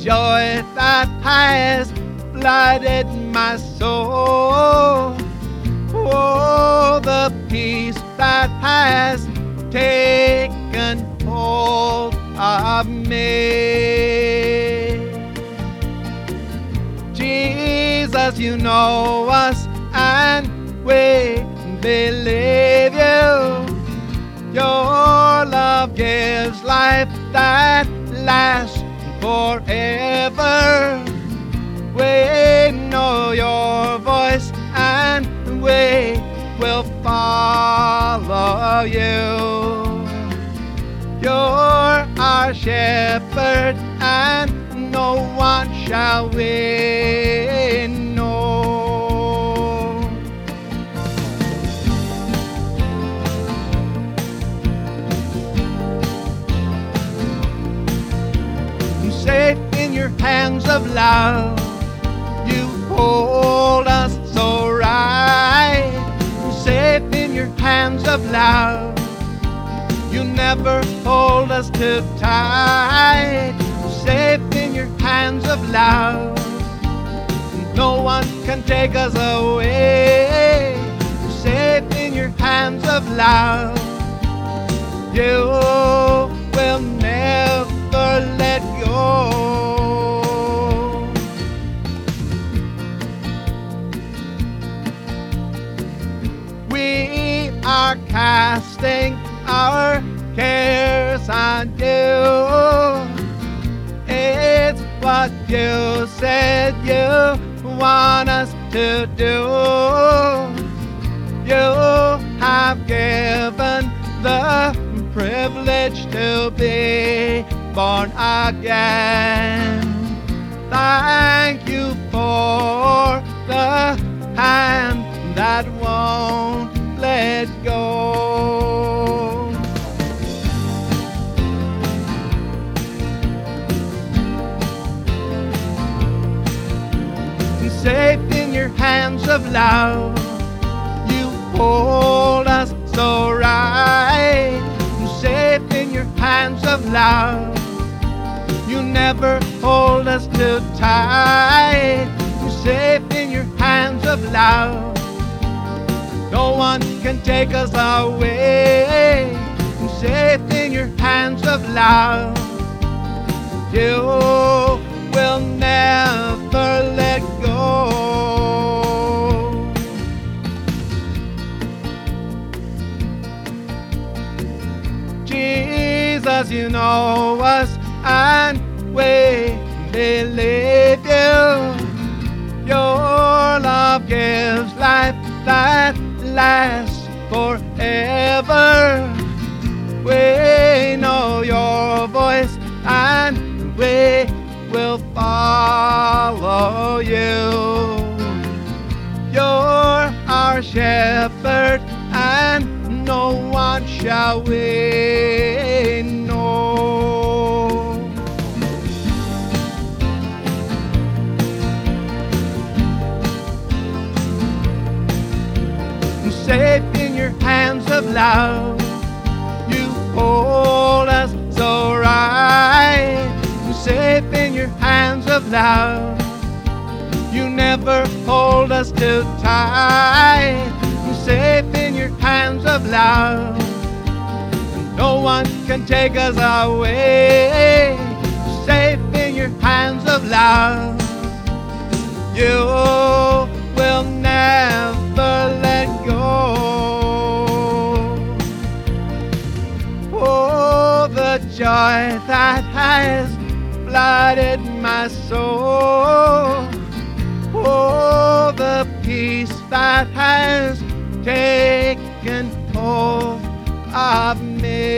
joy that has flooded my soul. Oh, the peace that has taken hold of me. Jesus, you know us and we believe you. Your love gives life that lasts forever. We know your voice and we will follow you. You're our shepherd and no one shall we know. Safe in your hands of love, you hold us so right. Safe in your hands of love, you never hold us too tight. Safe in your hands of love, no one can take us away. Safe in your hands of love, you will never let go. We are casting our cares on you. It's what you said you want us to do. You have given the privilege to be born again. Thank you for the hand that won't let go. Safe in your hands of love, you hold us so right. Safe in your hands of love, you never hold us too tight. Safe in your hands of love, no one can take us away. Safe in your hands of love, you will never let go. Jesus, you know us and we believe you. Your love gives life that lasts forever. We know your voice and we will follow you. You're our shepherd and no one shall we know. Safe in your hands of love, you hold us so right. Safe in your hands of love, you never hold us too tight. Safe in your hands of love, no one can take us away. Safe in your hands of love, you will never let go. Oh, the joy that has flooded my soul. Oh, the peace that has taken hold of me.